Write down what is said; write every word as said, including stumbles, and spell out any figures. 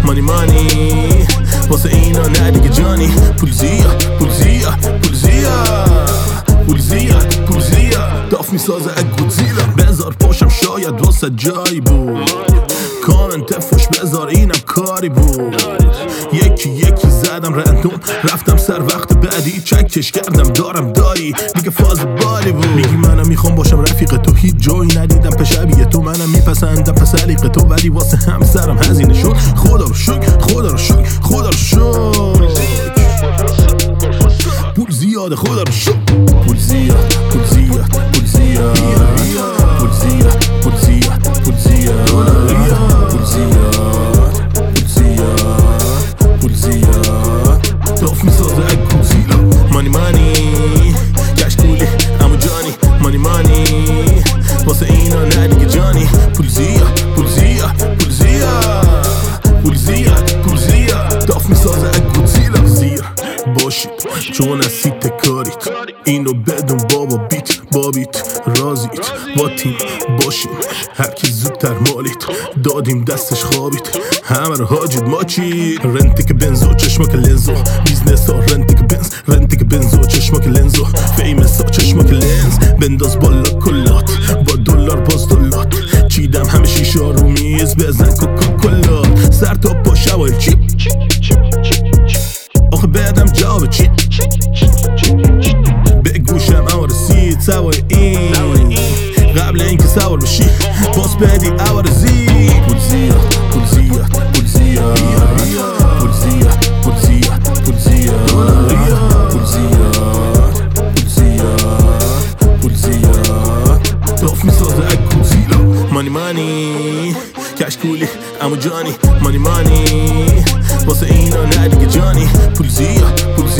مانی مانی واسه اینا نه دیگه جانی. پول زیاد پول زیاد پول زیاد پول زیاد پول زیاد داف میسازه گودزیلا. بذار پاشم شاید واسه جایی بود، کامنت فوش بذار اینم کاری بود. یکی یکی زدم رندوم رفتم سر وقت بعدی چکش کردم دارم دایی دیگه فاز بالی بود. میگی منم میخوام باشم رفیق تو، هیچ جایی ندیدم پشبیه تو. منم میپسندم پس علیق تو، ولی واسه همسرم هزینه شد. خدا رو شکر خدا رو شکر خدا رو شکر پول زیاده خدا رو شکر. پول زیاد پول زیاد پول زیاد پول زیاد پول زیاد پول زیاد پول زیاد پول زیاد پول زیاد داف میسازه گودزیلا. مانی مانی کش کولی امو جانی. مانی مانی واسه اینا نه دیگه جانی. پول زیاد پول زیاد پول زیاد پول زیاد پول زیاد داف میسازه گودزیلا. زیر باشید چون از سیت کارید، اینو بدون بابا بیت بابیت رازید. با تیم باشیم هرکی زودتر مالید، دادیم دستش خوابید همه رو حاجید ماچید. رنتی که بنزو چشمک لنزو، بیزنس ها رنتی که بنز رنتی که بنزو چشمک لنزو، فیمس ها چشمک لنز. بنداز بالا کلات با دلار باز دلات، چیدم همه شیشا رو میز بزن کوکا کلات. سر تا پا شوای چی آخه بدم جواب چی به گوشم اما رسید سوار این قبل اینکه سوار بشی باز بدی اول زید. پول زیاد پول زیاد پول زیاد پول زیاد پول زیاد پول زیاد پول زیاد پول زیاد پول زیاد داف میسازه گودزیلا. مانی مانی کش کولی امو جانی. مانی مانی واسه اینا نه دیگه جانی. پول زیاد پول